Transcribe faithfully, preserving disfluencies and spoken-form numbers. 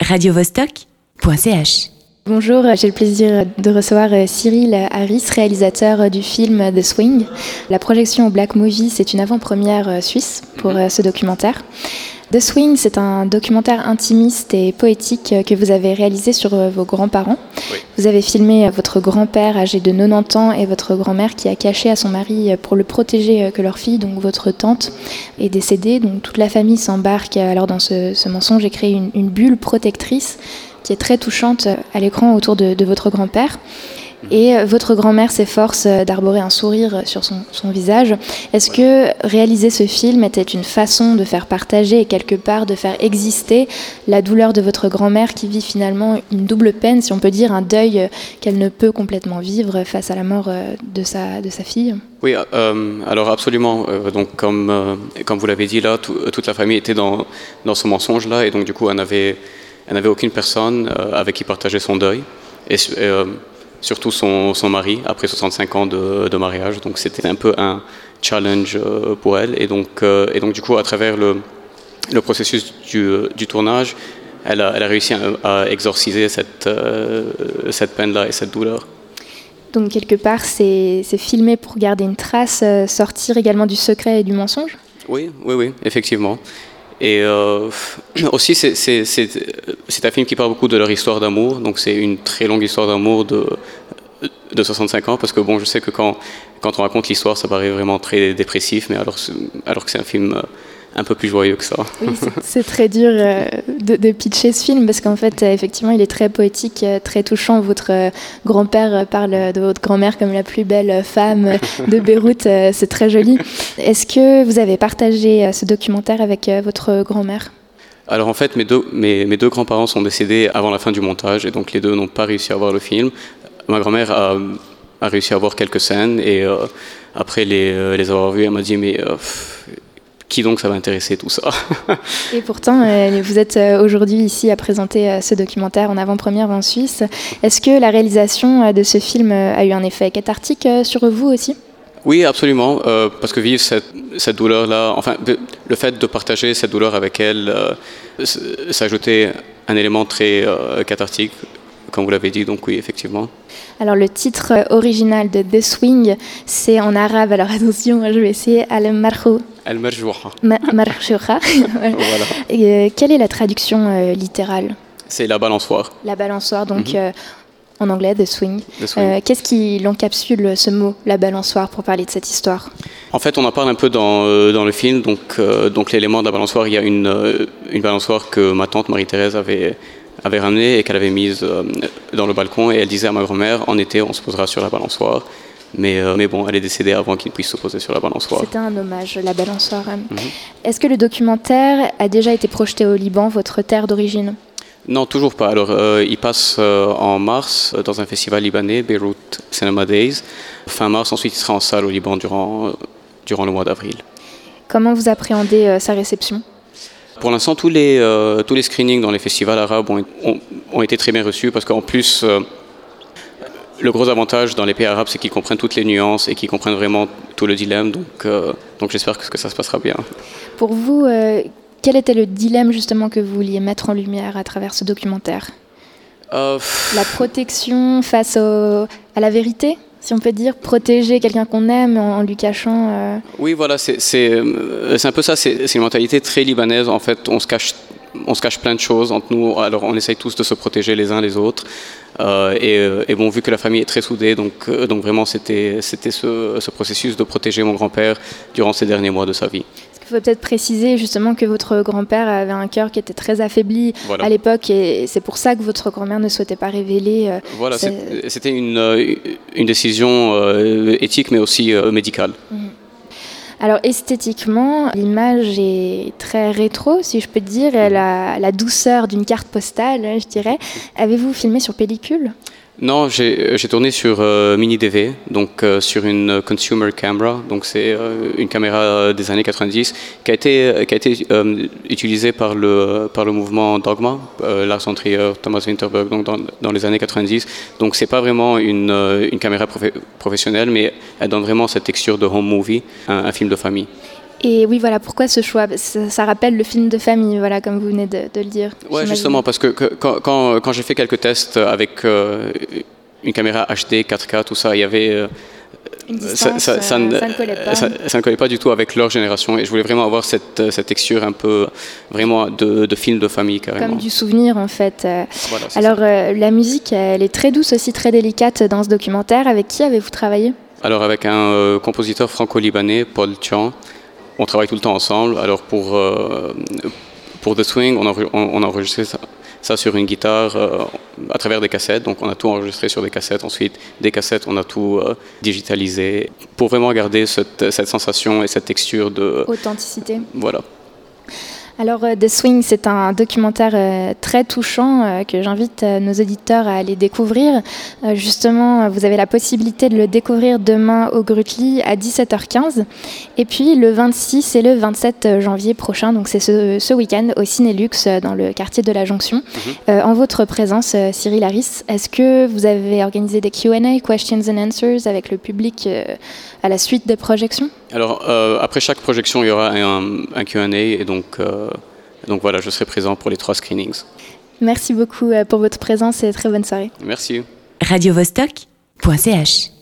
radio vostok point c h. Bonjour, j'ai le plaisir de recevoir Cyril Harris, réalisateur du film The Swing. La projection au Black Movie, c'est une avant-première suisse pour ce documentaire. The Swing, c'est un documentaire intimiste et poétique que vous avez réalisé sur vos grands-parents. Oui. Vous avez filmé votre grand-père âgé de quatre-vingt-dix ans et votre grand-mère qui a caché à son mari pour le protéger que leur fille, donc votre tante, est décédée. Donc toute la famille s'embarque alors dans ce, ce mensonge et crée une, une bulle protectrice qui est très touchante à l'écran autour de, de votre grand-père. Et votre grand-mère s'efforce d'arborer un sourire sur son, son visage. Est-ce que réaliser ce film était une façon de faire partager et quelque part de faire exister la douleur de votre grand-mère qui vit finalement une double peine, si on peut dire, un deuil qu'elle ne peut complètement vivre face à la mort de sa, de sa fille ? Oui, euh, alors absolument. Euh, donc comme, euh, comme vous l'avez dit là, tout, toute la famille était dans, dans ce mensonge-là et donc du coup elle n'avait, elle n'avait aucune personne euh, avec qui partager son deuil. Et, euh, surtout son, son mari, après soixante-cinq ans de, de mariage. Donc c'était un peu un challenge pour elle. Et donc, euh, et donc du coup, à travers le, le processus du, du tournage, elle a, elle a réussi à, à exorciser cette, euh, cette peine-là et cette douleur. Donc quelque part, c'est, c'est filmé pour garder une trace, euh, sortir également du secret et du mensonge ? Oui, oui, oui, effectivement. Et euh, aussi, c'est, c'est, c'est, c'est un film qui parle beaucoup de leur histoire d'amour. Donc, c'est une très longue histoire d'amour de, de soixante-cinq ans. Parce que, bon, je sais que quand, quand on raconte l'histoire, ça paraît vraiment très dépressif. Mais alors, alors que c'est un film un peu plus joyeux que ça. Oui, c'est, c'est très dur euh, de, de pitcher ce film. Parce qu'en fait, euh, effectivement, il est très poétique, euh, très touchant. Votre euh, grand-père parle de votre grand-mère comme la plus belle femme de Beyrouth. Euh, c'est très joli. Est-ce que vous avez partagé euh, ce documentaire avec euh, votre grand-mère ? Alors en fait, mes deux, mes, mes deux grands-parents sont décédés avant la fin du montage. Et donc les deux n'ont pas réussi à voir le film. Ma grand-mère a, a réussi à voir quelques scènes. Et euh, après les, les avoir vues, elle m'a dit « mais... Euh, qui donc ça va intéresser tout ça ?» Et pourtant, euh, vous êtes euh, aujourd'hui ici à présenter euh, ce documentaire en avant-première en Suisse. Est-ce que la réalisation euh, de ce film euh, a eu un effet cathartique euh, sur vous aussi ? Oui, absolument, euh, parce que vivre cette, cette douleur-là, enfin, le fait de partager cette douleur avec elle, euh, ça ajoutait un élément très euh, cathartique, comme vous l'avez dit, donc oui, effectivement. Alors le titre original de The Swing, c'est en arabe, alors attention, je vais essayer, Al-Marjou. Al-Marjouha. Marjouha. Voilà. Et, euh, quelle est la traduction euh, littérale ? C'est la balançoire. La balançoire, donc mm-hmm. euh, en anglais, The Swing. The swing. Euh, qu'est-ce qui l'encapsule, ce mot, la balançoire, pour parler de cette histoire ? En fait, on en parle un peu dans, euh, dans le film, donc, euh, donc l'élément de la balançoire, il y a une, euh, une balançoire que ma tante Marie-Thérèse avait... avait ramenée et qu'elle avait mise euh, dans le balcon et elle disait à ma grand-mère en été on se posera sur la balançoire mais, euh, mais bon elle est décédée avant qu'il puisse se poser sur la balançoire. C'était un hommage, la balançoire. Mm-hmm. Est-ce que le documentaire a déjà été projeté au Liban, votre terre d'origine ? Non, toujours pas. Alors euh, il passe euh, en mars euh, dans un festival libanais, Beyrouth Cinema Days. Fin mars, ensuite il sera en salle au Liban durant, euh, durant le mois d'avril. Comment vous appréhendez euh, sa réception ? Pour l'instant, tous les, euh, tous les screenings dans les festivals arabes ont, ont, ont été très bien reçus parce qu'en plus, euh, le gros avantage dans les pays arabes, c'est qu'ils comprennent toutes les nuances et qu'ils comprennent vraiment tout le dilemme. Donc, euh, donc j'espère que, que ça se passera bien. Pour vous, euh, quel était le dilemme justement que vous vouliez mettre en lumière à travers ce documentaire ? euh, La protection face au, à la vérité ? Si on peut dire, protéger quelqu'un qu'on aime en, en lui cachant... Euh... Oui, voilà, c'est, c'est, c'est un peu ça, c'est, c'est une mentalité très libanaise. En fait, on se cache, on se cache plein de choses entre nous, alors on essaye tous de se protéger les uns les autres. Euh, et, et bon, vu que la famille est très soudée, donc, euh, donc vraiment c'était, c'était ce, ce processus de protéger mon grand-père durant ces derniers mois de sa vie. Il faut peut-être préciser justement que votre grand-père avait un cœur qui était très affaibli voilà. à l'époque et c'est pour ça que votre grand-mère ne souhaitait pas révéler. Euh, voilà, c'est... c'était une, une décision euh, éthique mais aussi euh, médicale. Mmh. Alors esthétiquement, l'image est très rétro, si je peux dire, elle a la douceur d'une carte postale, je dirais. Avez-vous filmé sur pellicule ? Non, j'ai, j'ai tourné sur euh, mini D V, donc euh, sur une consumer camera, donc c'est euh, une caméra des années quatre-vingt-dix qui a été, qui a été euh, utilisée par le, par le mouvement Dogma, euh, Lars von Trier, Thomas Winterberg, donc dans, dans les années quatre-vingt-dix. Donc c'est pas vraiment une, une caméra prof- professionnelle, mais elle donne vraiment cette texture de home movie, un, un film de famille. Et oui, voilà, pourquoi ce choix ? ça, ça rappelle le film de famille, voilà, comme vous venez de, de le dire. Ouais, justement, parce que, que quand, quand, quand j'ai fait quelques tests avec euh, une caméra H D, quatre K, tout ça, il y avait... Euh, une distance, ça, ça, ça, ne, ça ne collait pas. Ça, ça ne collait pas du tout avec leur génération, et je voulais vraiment avoir cette, cette texture un peu, vraiment de, de film de famille, carrément. Comme du souvenir, en fait. Voilà, Alors, euh, la musique, elle est très douce aussi, très délicate dans ce documentaire. Avec qui avez-vous travaillé ? Alors, avec un euh, compositeur franco-libanais, Paul Tcham. On travaille tout le temps ensemble. Alors pour, euh, pour The Swing, on a, on a enregistré ça, ça sur une guitare euh, à travers des cassettes. Donc on a tout enregistré sur des cassettes. Ensuite, des cassettes, on a tout euh, digitalisé pour vraiment garder cette, cette sensation et cette texture de... authenticité. Voilà. Alors, The Swing, c'est un documentaire euh, très touchant euh, que j'invite euh, nos auditeurs à aller découvrir. Euh, justement, vous avez la possibilité de le découvrir demain au Grutli à dix-sept heures quinze. Et puis, le vingt-six et le vingt-sept janvier prochain, donc c'est ce, ce week-end, au Cinélux, dans le quartier de la Jonction. Mm-hmm. Euh, en votre présence, euh, Cyril Haris, est-ce que vous avez organisé des Q and A, questions and answers, avec le public euh, à la suite des projections ? Alors, euh, après chaque projection, il y aura un, un Q and A, et donc, euh, donc voilà, je serai présent pour les trois screenings. Merci beaucoup pour votre présence et très bonne soirée. Merci. radio vostok point c h